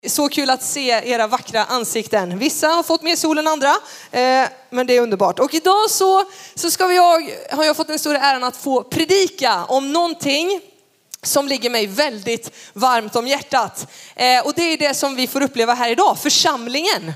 Så kul att se era vackra ansikten. Vissa har fått mer sol än andra, men det är underbart. Och idag så har jag fått den stora äran att få predika om någonting som ligger mig väldigt varmt om hjärtat. Och det är det som vi får uppleva här idag, församlingen.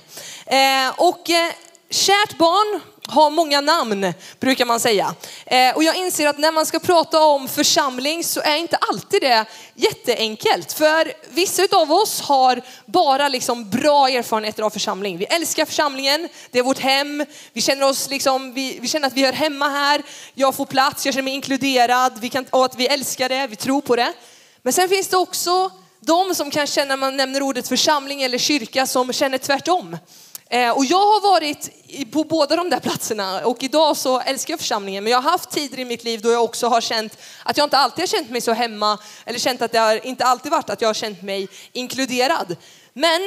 Kärt barn har många namn, brukar man säga. Och jag inser att när man ska prata om församling så är inte alltid det jätteenkelt. För vissa av oss har bara liksom bra erfarenheter av församling. Vi älskar församlingen, det är vårt hem. Vi känner oss vi känner att vi hör hemma här. Jag får plats, jag känner mig inkluderad. Och att vi älskar det, vi tror på det. Men sen finns det också de som kan känna, när man nämner ordet församling eller kyrka, som känner tvärtom. Och jag har varit på båda de där platserna, och idag så älskar jag församlingen. Men jag har haft tider i mitt liv då jag också har känt att jag inte alltid har känt mig så hemma, eller känt att det har inte alltid varit att jag har känt mig inkluderad. Men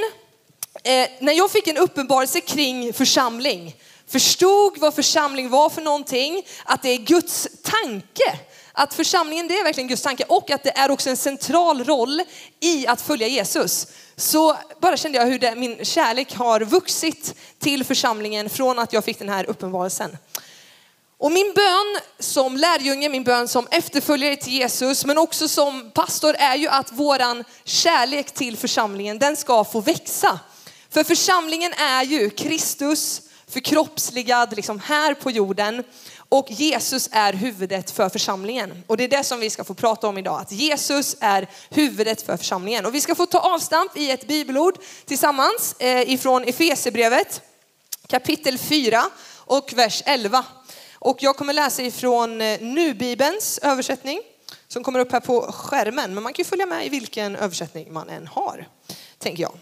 när jag fick en uppenbarelse kring församling, förstod vad församling var för någonting, att det är Guds tanke, att församlingen, det är verkligen Guds tanke, och att det är också en central roll i att följa Jesus. Så bara kände jag hur min kärlek har vuxit till församlingen från att jag fick den här uppenbarelsen. Och min bön som lärjunge, min bön som efterföljare till Jesus, men också som pastor, är ju att våran kärlek till församlingen, den ska få växa. För församlingen är ju Kristus förkroppsligad liksom här på jorden. Och Jesus är huvudet för församlingen. Och det är det som vi ska få prata om idag. Att Jesus är huvudet för församlingen. Och vi ska få ta avstamp i ett bibelord tillsammans ifrån Efesierbrevet. Kapitel 4 och vers 11. Och jag kommer läsa ifrån Nu-bibelns översättning. Som kommer upp här på skärmen. Men man kan ju följa med i vilken översättning man än har, tänker jag.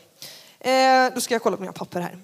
Då ska jag kolla på mina papper här.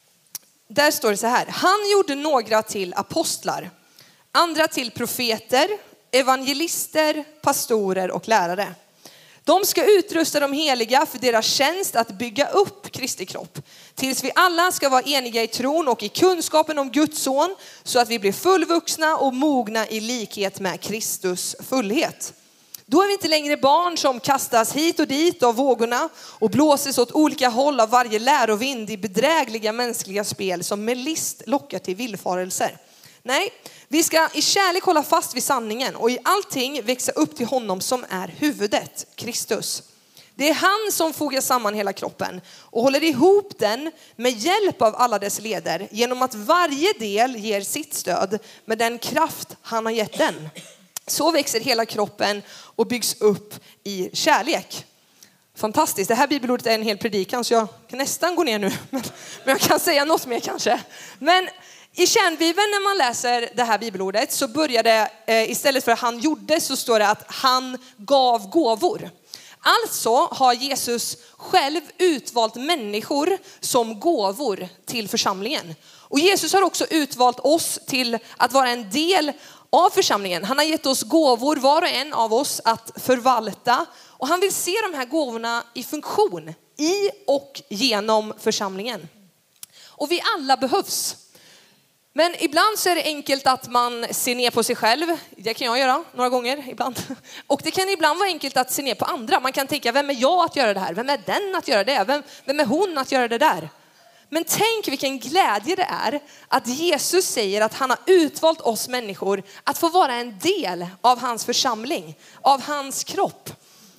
Där står det så här. Han gjorde några till apostlar, andra till profeter, evangelister, pastorer och lärare. De ska utrusta de heliga för deras tjänst att bygga upp Kristi kropp. Tills vi alla ska vara eniga i tron och i kunskapen om Guds son, så att vi blir fullvuxna och mogna i likhet med Kristus fullhet. Då är vi inte längre barn som kastas hit och dit av vågorna och blåses åt olika håll av varje lärovind i bedrägliga mänskliga spel som med list lockar till villfarelser. Nej, vi ska i kärlek hålla fast vid sanningen och i allting växa upp till honom som är huvudet, Kristus. Det är han som fogar samman hela kroppen och håller ihop den med hjälp av alla dess leder, genom att varje del ger sitt stöd med den kraft han har gett den. Så växer hela kroppen och byggs upp i kärlek. Fantastiskt. Det här bibelordet är en hel predikan, så jag kan nästan gå ner nu. Men jag kan säga något mer kanske. Men i kärnbibeln, när man läser det här bibelordet, så börjar det, istället för att han gjorde, så står det att han gav gåvor. Alltså har Jesus själv utvalt människor som gåvor till församlingen. Och Jesus har också utvalt oss till att vara en del av församlingen. Han har gett oss gåvor, var och en av oss, att förvalta. Och han vill se de här gåvorna i funktion i och genom församlingen. Och vi alla behövs. Men ibland så är det enkelt att man ser ner på sig själv. Det kan jag göra några gånger ibland. Och det kan ibland vara enkelt att se ner på andra. Man kan tänka, vem är jag att göra det här? Vem är den att göra det? Vem är hon att göra det där? Men tänk vilken glädje det är att Jesus säger att han har utvalt oss människor att få vara en del av hans församling, av hans kropp.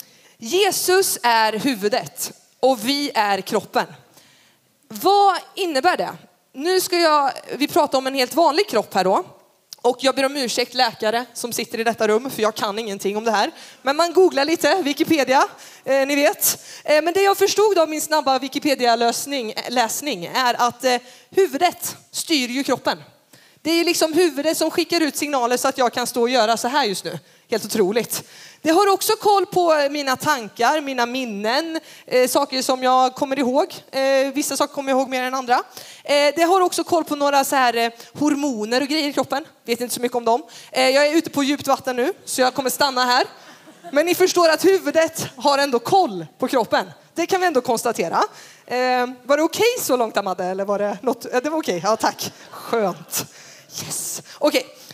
Jesus är huvudet och vi är kroppen. Vad innebär det? Nu ska vi prata om en helt vanlig kropp här då. Och jag ber om ursäkt läkare som sitter i detta rum, för jag kan ingenting om det här. Men man googlar lite, Wikipedia, ni vet. Men det jag förstod av min snabba Wikipedia-läsning är att huvudet styr ju kroppen. Det är ju liksom huvudet som skickar ut signaler så att jag kan stå och göra så här just nu. Helt otroligt. Det har också koll på mina tankar, mina minnen, saker som jag kommer ihåg. Vissa saker kommer jag ihåg mer än andra. Det har också koll på några så här hormoner och grejer i kroppen. Vet inte så mycket om dem. Jag är ute på djupt vatten nu, så jag kommer stanna här. Men ni förstår att huvudet har ändå koll på kroppen. Det kan vi ändå konstatera. Var det okej så långt, Amade? Eller var det något? Det var okej. Ja, tack. Skönt. Yes. Okej.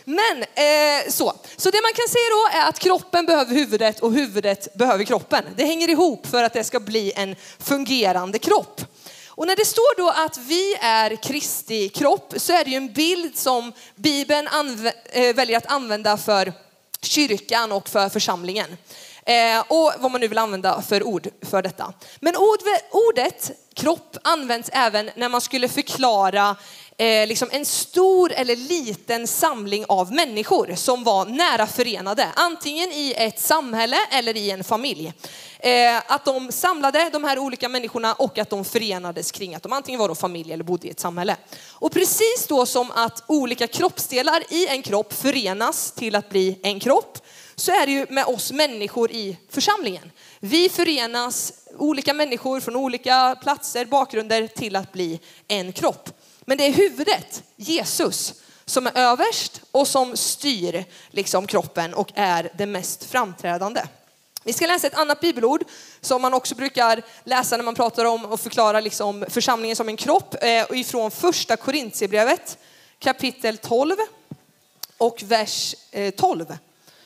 Men så det man kan säga då är att kroppen behöver huvudet och huvudet behöver kroppen. Det hänger ihop för att det ska bli en fungerande kropp. Och när det står då att vi är Kristi kropp så är det ju en bild som Bibeln väljer att använda för kyrkan och för församlingen. Och vad man nu vill använda för ord för detta. Men ordet kropp används även när man skulle förklara liksom en stor eller liten samling av människor som var nära förenade. Antingen i ett samhälle eller i en familj. Att de samlade de här olika människorna och att de förenades kring att de antingen var då familj eller bodde i ett samhälle. Och precis då som att olika kroppsdelar i en kropp förenas till att bli en kropp, så är det ju med oss människor i församlingen. Vi förenas, olika människor från olika platser, bakgrunder, till att bli en kropp. Men det är huvudet, Jesus, som är överst och som styr liksom kroppen och är det mest framträdande. Vi ska läsa ett annat bibelord som man också brukar läsa när man pratar om och förklara liksom församlingen som en kropp. Ifrån första Korintierbrevet, kapitel 12 och vers 12.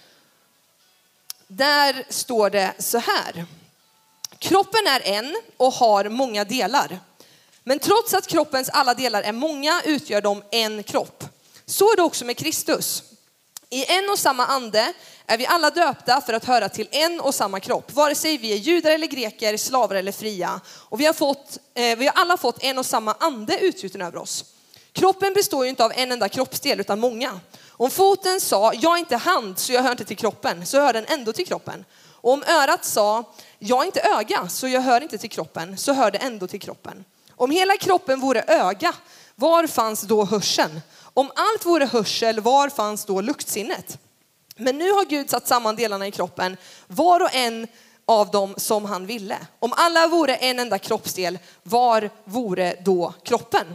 Där står det så här. Kroppen är en och har många delar. Men trots att kroppens alla delar är många utgör de en kropp. Så är det också med Kristus. I en och samma ande är vi alla döpta för att höra till en och samma kropp. Vare sig vi är judar eller greker, slavar eller fria. Och vi har alla fått en och samma ande utgjuten över oss. Kroppen består ju inte av en enda kroppsdel utan många. Om foten sa, jag är inte hand så jag hör inte till kroppen, så hör den ändå till kroppen. Och om örat sa, jag är inte öga så jag hör inte till kroppen, så hör det ändå till kroppen. Om hela kroppen vore öga, var fanns då hörseln? Om allt vore hörsel, var fanns då luktsinnet? Men nu har Gud satt samman delarna i kroppen, var och en av dem som han ville. Om alla vore en enda kroppsdel, var vore då kroppen?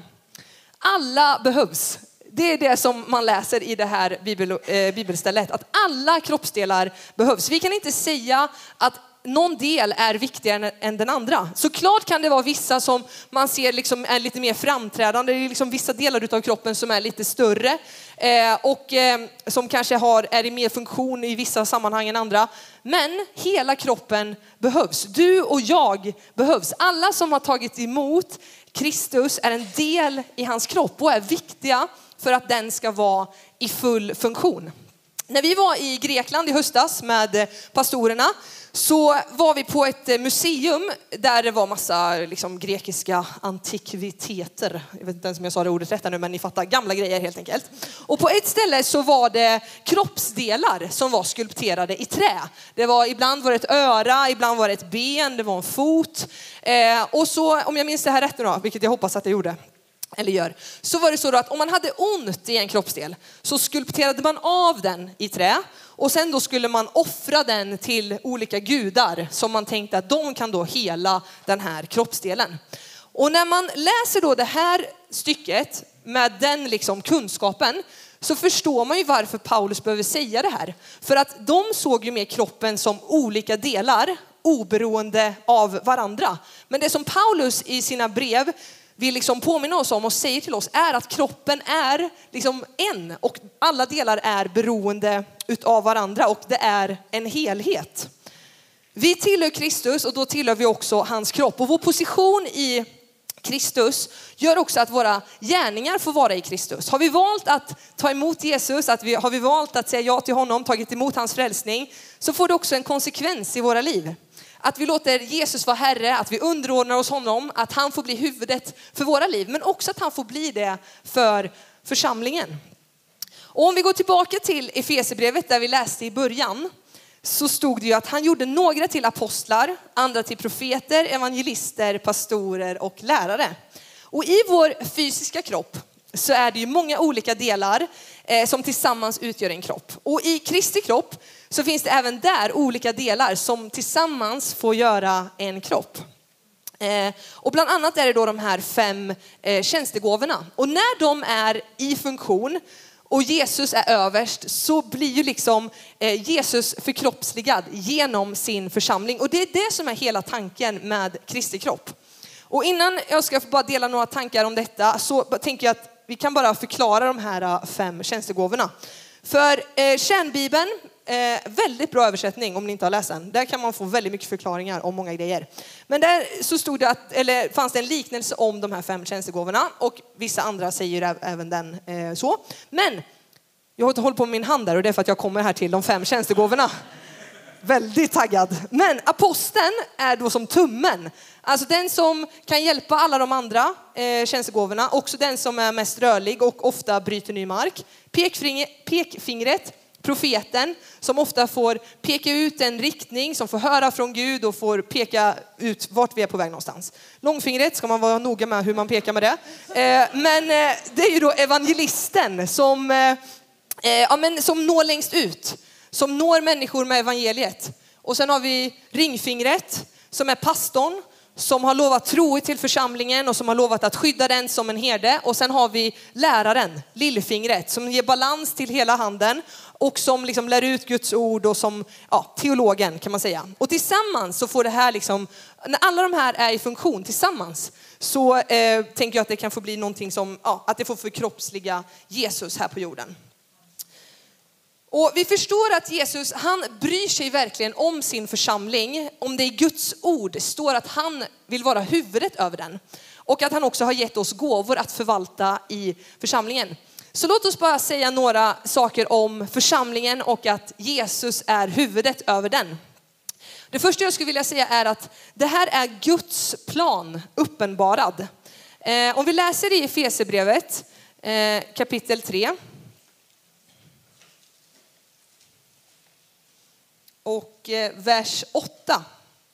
Alla behövs. Det är det som man läser i det här bibelstället. Att alla kroppsdelar behövs. Vi kan inte säga att någon del är viktigare än den andra. Såklart kan det vara vissa som man ser liksom är lite mer framträdande. Det är liksom vissa delar av kroppen som är lite större. Och som kanske är i mer funktion i vissa sammanhang än andra. Men hela kroppen behövs. Du och jag behövs. Alla som har tagit emot Kristus är en del i hans kropp och är viktiga för att den ska vara i full funktion. När vi var i Grekland i höstas med pastorerna så var vi på ett museum där det var massa liksom grekiska antikviteter. Jag vet inte ens om jag sa det ordet rätt nu, men ni fattar, gamla grejer helt enkelt. Och på ett ställe så var det kroppsdelar som var skulpterade i trä. Ibland var det ett öra, ibland var det ett ben, det var en fot. Och så, om jag minns det här rätt nu då, vilket jag hoppas att jag gjorde. Eller gör. Så var det så då att om man hade ont i en kroppsdel så skulpterade man av den i trä. Och sen då skulle man offra den till olika gudar som man tänkte att de kan då hela den här kroppsdelen. Och när man läser då det här stycket med den liksom kunskapen så förstår man ju varför Paulus behöver säga det här. För att de såg ju mer kroppen som olika delar oberoende av varandra. Men det som Paulus i sina brev vill liksom påminna oss om och säger till oss är att kroppen är liksom en och alla delar är beroende utav varandra och det är en helhet. Vi tillhör Kristus och då tillhör vi också hans kropp och vår position i Kristus gör också att våra gärningar får vara i Kristus. Har vi valt att ta emot Jesus, har vi valt att säga ja till honom, tagit emot hans frälsning, så får det också en konsekvens i våra liv. Att vi låter Jesus vara Herre, att vi underordnar oss honom, att han får bli huvudet för våra liv. Men också att han får bli det för församlingen. Och om vi går tillbaka till Efesierbrevet där vi läste i början. Så stod det ju att han gjorde några till apostlar, andra till profeter, evangelister, pastorer och lärare. Och i vår fysiska kropp så är det ju många olika delar som tillsammans utgör en kropp. Och i Kristi kropp så finns det även där olika delar som tillsammans får göra en kropp. Och bland annat är det då de här 5 tjänstegåvorna. Och när de är i funktion och Jesus är överst så blir ju liksom Jesus förkroppsligad genom sin församling. Och det är det som är hela tanken med Kristi kropp. Och innan jag ska bara dela några tankar om detta så tänker jag att vi kan bara förklara de här 5 tjänstegåvorna. För Kärnbibeln, väldigt bra översättning om ni inte har läst den. Där kan man få väldigt mycket förklaringar om många grejer. Men där så stod det fanns det en liknelse om de här 5 tjänstegåvorna. Och vissa andra säger även den så. Men jag har inte hållit på med min hand där och det är för att jag kommer här till de 5 tjänstegåvorna. Väldigt taggad. Men aposteln är då som tummen. Alltså den som kan hjälpa alla de andra tjänstegåvorna. Också den som är mest rörlig och ofta bryter ny mark. Pekfingret, profeten, som ofta får peka ut en riktning, som får höra från Gud och får peka ut vart vi är på väg någonstans. Långfingret ska man vara noga med hur man pekar med det. Men det är ju då evangelisten som når längst ut. Som når människor med evangeliet. Och sen har vi ringfingret som är pastorn. Som har lovat trohet till församlingen och som har lovat att skydda den som en herde. Och sen har vi läraren, lillfingret, som ger balans till hela handen. Och som liksom lär ut Guds ord och som teologen kan man säga. Och tillsammans så får det här liksom, när alla de här är i funktion tillsammans. Så tänker jag att det kan få bli någonting som, att det får förkroppsliga Jesus här på jorden. Och vi förstår att Jesus, han bryr sig verkligen om sin församling. Om det i Guds ord står att han vill vara huvudet över den. Och att han också har gett oss gåvor att förvalta i församlingen. Så låt oss bara säga några saker om församlingen och att Jesus är huvudet över den. Det första jag skulle vilja säga är att det här är Guds plan uppenbarad. Om vi läser i Efesierbrevet kapitel 3. Och vers 8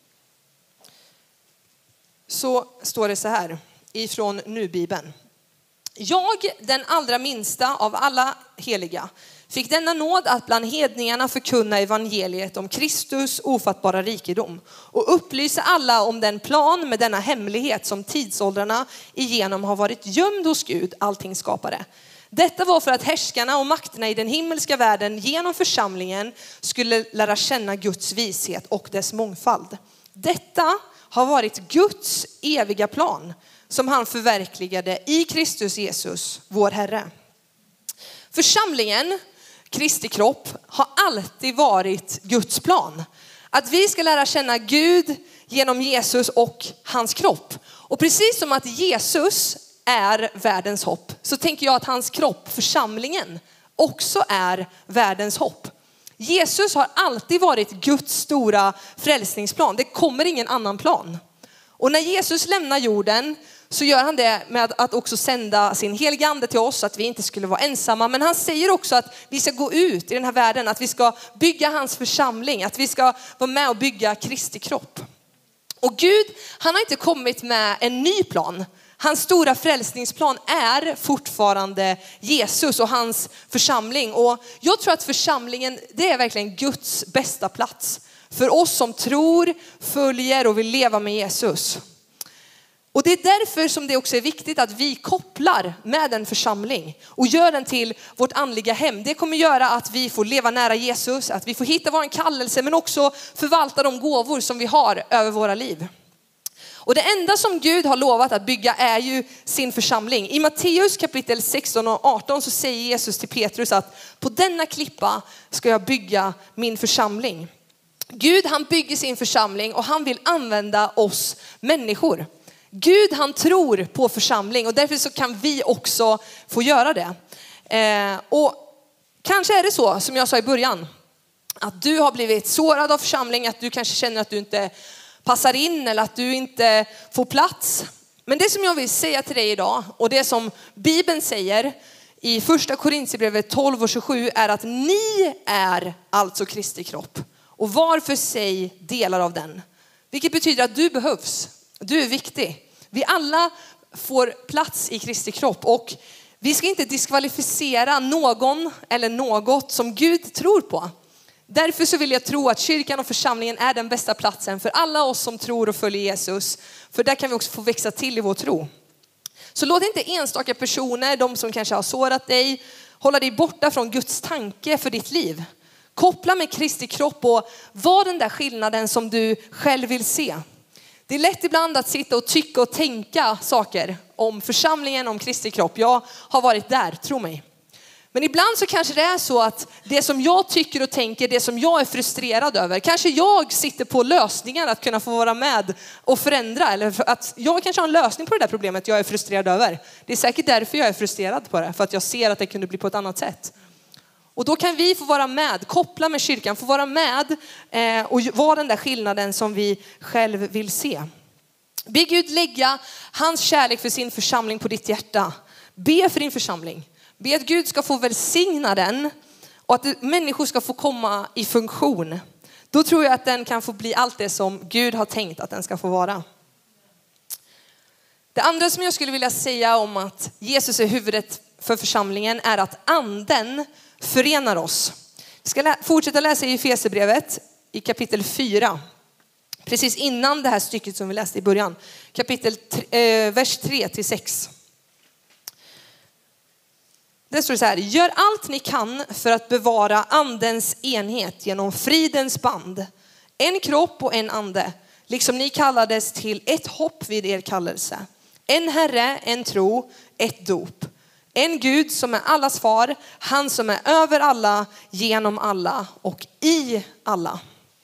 så står det så här ifrån Nu-bibeln. Jag, den allra minsta av alla heliga, fick denna nåd att bland hedningarna förkunna evangeliet om Kristus ofattbara rikedom och upplysa alla om den plan med denna hemlighet som tidsåldrarna igenom har varit gömd hos Gud, allting skapare. Detta var för att härskarna och makterna i den himmelska världen genom församlingen skulle lära känna Guds vishet och dess mångfald. Detta har varit Guds eviga plan som han förverkligade i Kristus Jesus, vår Herre. Församlingen, Kristi kropp, har alltid varit Guds plan. Att vi ska lära känna Gud genom Jesus och hans kropp. Och precis som att Jesus är världens hopp, så tänker jag att hans kropp, församlingen, också är världens hopp. Jesus har alltid varit Guds stora frälsningsplan. Det kommer ingen annan plan. Och när Jesus lämnar jorden så gör han det med att också sända sin heliga ande till oss, så att vi inte skulle vara ensamma. Men han säger också att vi ska gå ut i den här världen, att vi ska bygga hans församling, att vi ska vara med och bygga Kristi kropp. Och Gud, han har inte kommit med en ny plan. Hans stora frälsningsplan är fortfarande Jesus och hans församling. Och jag tror att församlingen, det är verkligen Guds bästa plats. För oss som tror, följer och vill leva med Jesus. Och det är därför som det också är viktigt att vi kopplar med en församling och gör den till vårt andliga hem. Det kommer göra att vi får leva nära Jesus, att vi får hitta vår kallelse, men också förvalta de gåvor som vi har över våra liv. Och det enda som Gud har lovat att bygga är ju sin församling. I Matteus kapitel 16 och 18 så säger Jesus till Petrus att på denna klippa ska jag bygga min församling. Gud, han bygger sin församling och han vill använda oss människor. Gud, han tror på församling och därför så kan vi också få göra det. Och kanske är det så som jag sa i början, att du har blivit sårad av församling, att du kanske känner att du inte passar in eller att du inte får plats. Men det som jag vill säga till dig idag, och det som Bibeln säger i första Korinthierbrevet 12 och 27 är att ni är alltså Kristi kropp och var för sig delar av den. Vilket betyder att du behövs. Du är viktig. Vi alla får plats i Kristi kropp och vi ska inte diskvalificera någon eller något som Gud tror på. Därför så vill jag tro att kyrkan och församlingen är den bästa platsen för alla oss som tror och följer Jesus. För där kan vi också få växa till i vår tro. Så låt inte enstaka personer, de som kanske har sårat dig, hålla dig borta från Guds tanke för ditt liv. Koppla med Kristi kropp och var den där skillnaden som du själv vill se. Det är lätt ibland att sitta och tycka och tänka saker om församlingen, om Kristi kropp. Jag har varit där, tro mig. Men ibland så kanske det är så att det som jag tycker och tänker, det som jag är frustrerad över, kanske jag sitter på lösningar att kunna få vara med och förändra. Eller att jag kanske har en lösning på det där problemet jag är frustrerad över. Det är säkert därför jag är frustrerad på det, för att jag ser att det kunde bli på ett annat sätt. Och då kan vi få vara med, koppla med kyrkan, få vara med och vara den där skillnaden som vi själv vill se. Be Gud lägga hans kärlek för sin församling på ditt hjärta. Be för din församling. Be att Gud ska få välsigna den och att människor ska få komma i funktion. Då tror jag att den kan få bli allt det som Gud har tänkt att den ska få vara. Det andra som jag skulle vilja säga om att Jesus är huvudet för församlingen är att anden förenar oss. Vi ska fortsätta läsa i Efesierbrevet i kapitel 4. Precis innan det här stycket som vi läste i början. Vers 3-6. Det står så här: gör allt ni kan för att bevara andens enhet genom fridens band. En kropp och en ande, liksom ni kallades till ett hopp vid er kallelse. En Herre, en tro, ett dop. En Gud som är allas far, han som är över alla, genom alla och i alla.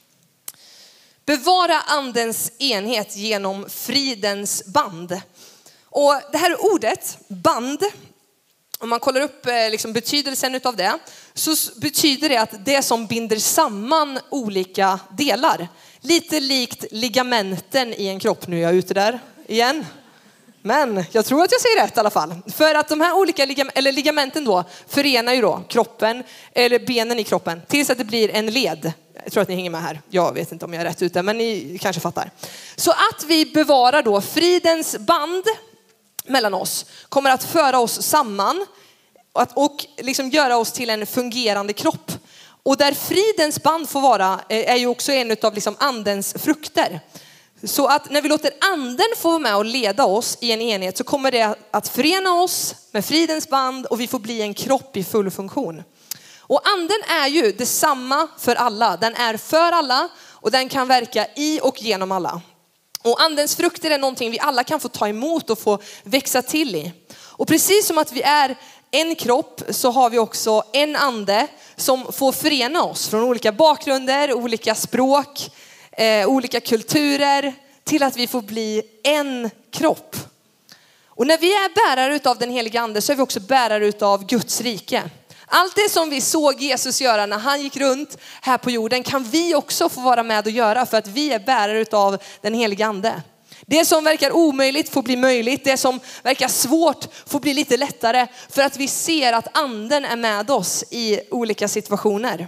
Bevara andens enhet genom fridens band. Och det här ordet, band, om man kollar upp liksom betydelsen utav det, så betyder det att det som binder samman olika delar. Lite likt ligamenten i en kropp. Nu är jag ute där igen. Men jag tror att jag säger rätt i alla fall. För att de här olika ligamenten då förenar ju då kroppen eller benen i kroppen tills att det blir en led. Jag tror att ni hänger med här. Jag vet inte om jag är rätt ute, men ni kanske fattar. Så att vi bevarar då fridens band mellan oss kommer att föra oss samman och liksom göra oss till en fungerande kropp. Och där fridens band får vara är ju också en av liksom andens frukter. Så att när vi låter anden få vara med och leda oss i en enhet så kommer det att förena oss med fridens band och vi får bli en kropp i full funktion. Och anden är ju detsamma för alla. Den är för alla och den kan verka i och genom alla. Och andens frukter är någonting vi alla kan få ta emot och få växa till i. Och precis som att vi är en kropp så har vi också en ande som får förena oss från olika bakgrunder, olika språk, olika kulturer till att vi får bli en kropp. Och när vi är bärare av den heliga ande så är vi också bärare av Guds rike. Allt det som vi såg Jesus göra när han gick runt här på jorden kan vi också få vara med och göra för att vi är bärare av den heliga ande. Det som verkar omöjligt får bli möjligt. Det som verkar svårt får bli lite lättare för att vi ser att anden är med oss i olika situationer.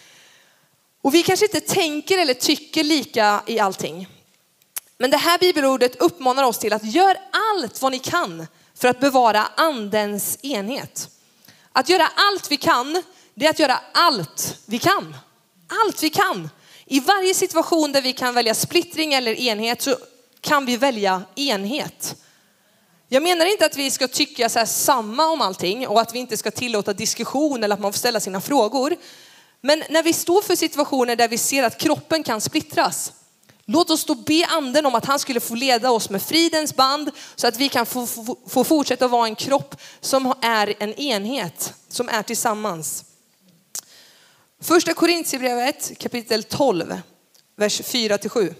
Och vi kanske inte tänker eller tycker lika i allting. Men det här bibelordet uppmanar oss till att göra allt vad ni kan för att bevara andens enhet. Att göra allt vi kan, det är att göra allt vi kan. Allt vi kan. I varje situation där vi kan välja splittring eller enhet så kan vi välja enhet. Jag menar inte att vi ska tycka så här samma om allting och att vi inte ska tillåta diskussion eller att man får ställa sina frågor. Men när vi står för situationer där vi ser att kroppen kan splittras, låt oss då be anden om att han skulle få leda oss med fridens band så att vi kan få fortsätta vara en kropp som är en enhet, som är tillsammans. Första Korintierbrevet kapitel 12, vers 4-7.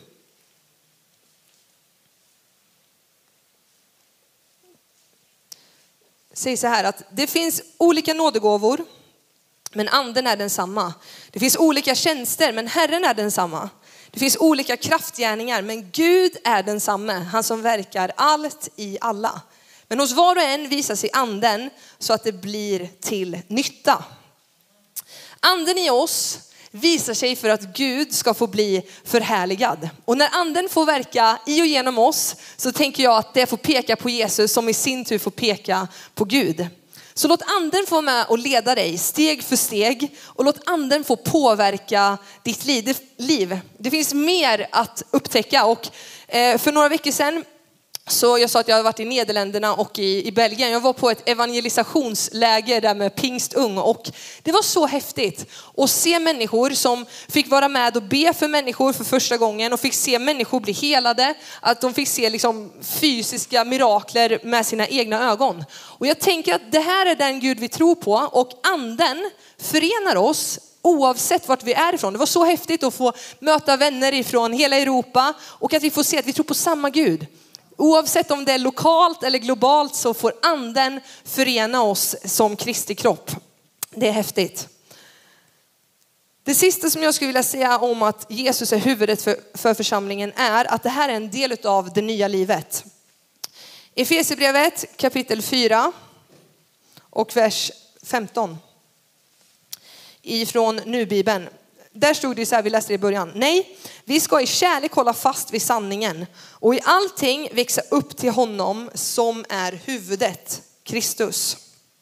Säger så här att det finns olika nådegåvor, men anden är densamma. Det finns olika tjänster, men Herren är densamma. Det finns olika kraftgärningar, men Gud är densamme, han som verkar allt i alla. Men hos var och en visar sig anden så att det blir till nytta. Anden i oss visar sig för att Gud ska få bli förhärligad. Och när anden får verka i och genom oss så tänker jag att det får peka på Jesus som i sin tur får peka på Gud. Så låt anden få med och leda dig steg för steg och låt anden få påverka ditt liv. Det finns mer att upptäcka och för några veckor sedan Så jag sa att jag hade varit i Nederländerna och i Belgien. Jag var på ett evangelisationsläger där med Pingstung och det var så häftigt att se människor som fick vara med och be för människor för första gången och fick se människor bli helade. Att de fick se liksom fysiska mirakler med sina egna ögon. Och jag tänker att det här är den Gud vi tror på och anden förenar oss oavsett vart vi är ifrån. Det var så häftigt att få möta vänner ifrån hela Europa och att vi får se att vi tror på samma Gud. Oavsett om det är lokalt eller globalt så får anden förena oss som Kristi kropp. Det är häftigt. Det sista som jag skulle vilja säga om att Jesus är huvudet för församlingen är att det här är en del av det nya livet. Efesierbrevet kapitel 4 och vers 15. Ifrån Nu-bibeln. Där stod det så här, vi läste det i början. Nej, vi ska i kärlek hålla fast vid sanningen och i allting växa upp till honom som är huvudet, Kristus.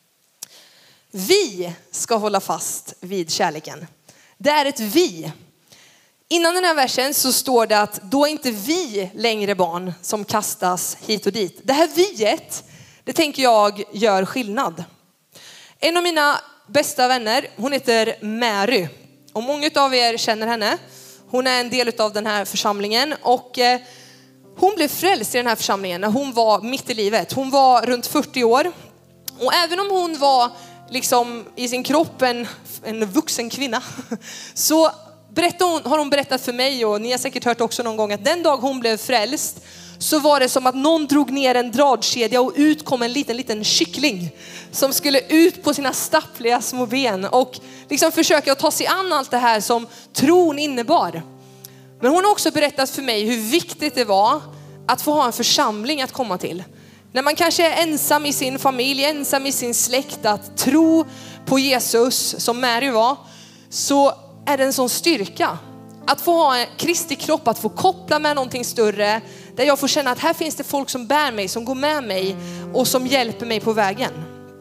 Vi ska hålla fast vid kärleken. Det är ett vi. Innan den här versen så står det att då är inte vi längre barn som kastas hit och dit. Det här viet, det tänker jag gör skillnad. En av mina bästa vänner, hon heter Mary. Och många av er känner henne. Hon är en del av den här församlingen. Och hon blev frälst i den här församlingen när hon var mitt i livet. Hon var runt 40 år. Och även om hon var liksom i sin kropp en vuxen kvinna. Så har hon berättat för mig och ni har säkert hört också någon gång att den dag hon blev frälst så var det som att någon drog ner en dragkedja och ut kom en liten kyckling som skulle ut på sina stappliga små ben och liksom försöka att ta sig an allt det här som tron innebar. Men hon har också berättat för mig hur viktigt det var att få ha en församling att komma till. När man kanske är ensam i sin familj, ensam i sin släkt, att tro på Jesus som Mary var, så är det en sån styrka. Att få ha en Kristi kropp, att få koppla med någonting större. Där jag får känna att här finns det folk som bär mig, som går med mig och som hjälper mig på vägen.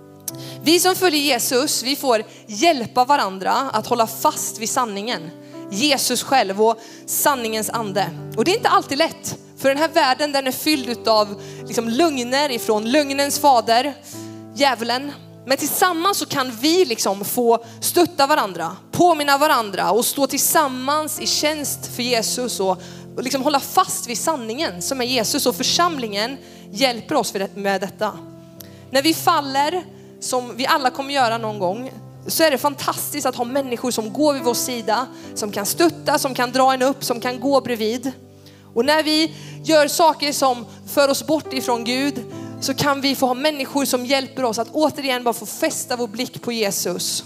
Vi som följer Jesus, vi får hjälpa varandra att hålla fast vid sanningen. Jesus själv och sanningens ande. Och det är inte alltid lätt. För den här världen, den är fylld av liksom lögner ifrån lögnens fader, djävulen. Men tillsammans så kan vi liksom få stötta varandra, påminna varandra och stå tillsammans i tjänst för Jesus och liksom hålla fast vid sanningen som är Jesus. Och församlingen hjälper oss med detta. När vi faller, som vi alla kommer göra någon gång, så är det fantastiskt att ha människor som går vid vår sida, som kan stötta, som kan dra en upp, som kan gå bredvid. Och när vi gör saker som för oss bort ifrån Gud, så kan vi få ha människor som hjälper oss att återigen bara få fästa vår blick på Jesus.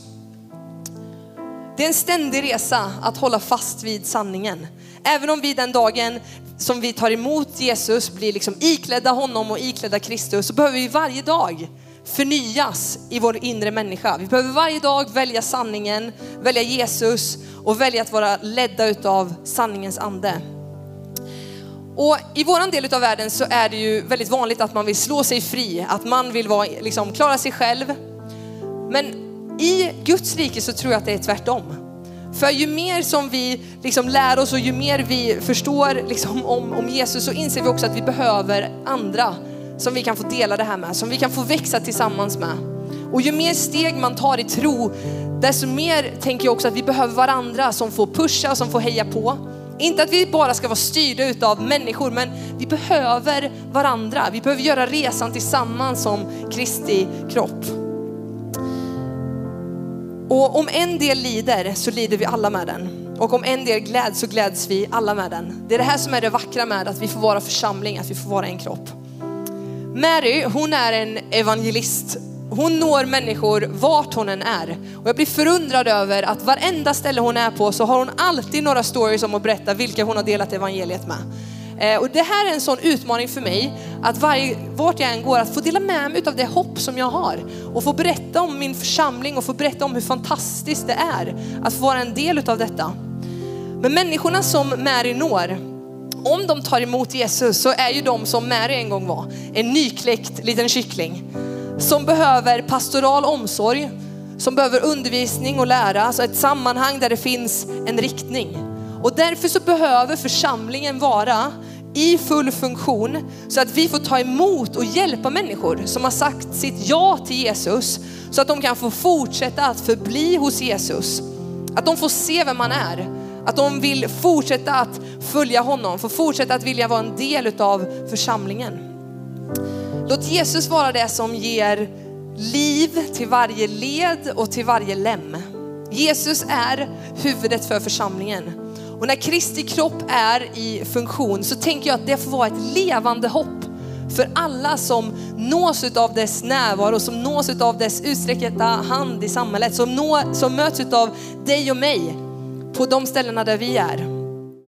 Det är en ständig resa att hålla fast vid sanningen. Även om vi den dagen som vi tar emot Jesus blir liksom iklädda honom och iklädda Kristus, så behöver vi varje dag förnyas i vår inre människa. Vi behöver varje dag välja sanningen, välja Jesus och välja att vara ledda utav sanningens ande. Och i våran del av världen så är det ju väldigt vanligt att man vill slå sig fri, att man vill vara, liksom, klara sig själv. Men i Guds rike så tror jag att det är tvärtom. För ju mer som vi liksom lär oss och ju mer vi förstår liksom om Jesus, så inser vi också att vi behöver andra som vi kan få dela det här med, som vi kan få växa tillsammans med. Och ju mer steg man tar i tro, desto mer tänker jag också att vi behöver varandra som får pusha, som får heja på. Inte att vi bara ska vara styrda utav människor, men vi behöver varandra. Vi behöver göra resan tillsammans som Kristi kropp. Och om en del lider så lider vi alla med den. Och om en del gläds så gläds vi alla med den. Det är det här som är det vackra med att vi får vara församling, att vi får vara en kropp. Mary, hon är en evangelist. Hon når människor vart hon än är. Och jag blir förundrad över att varenda ställe hon är på så har hon alltid några stories om att berätta vilka hon har delat evangeliet med. Och det här är en sån utmaning för mig, att vart jag än går att få dela med mig av det hopp som jag har. Och få berätta om min församling och få berätta om hur fantastiskt det är att få vara en del av detta. Men människorna som Mary når, om de tar emot Jesus, så är ju de som Mary en gång var. En nykläckt liten kyckling. Som behöver pastoral omsorg. Som behöver undervisning och lära. Alltså ett sammanhang där det finns en riktning. Och därför så behöver församlingen vara i full funktion så att vi får ta emot och hjälpa människor som har sagt sitt ja till Jesus så att de kan få fortsätta att förbli hos Jesus. Att de får se vem man är. Att de vill fortsätta att följa honom, får fortsätta att vilja vara en del av församlingen. Låt Jesus vara det som ger liv till varje led och till varje lem. Jesus är huvudet för församlingen. Och när Kristi kropp är i funktion så tänker jag att det får vara ett levande hopp för alla som nås av dess närvaro, som nås av dess utsträckta hand i samhället, som möts av dig och mig på de ställena där vi är.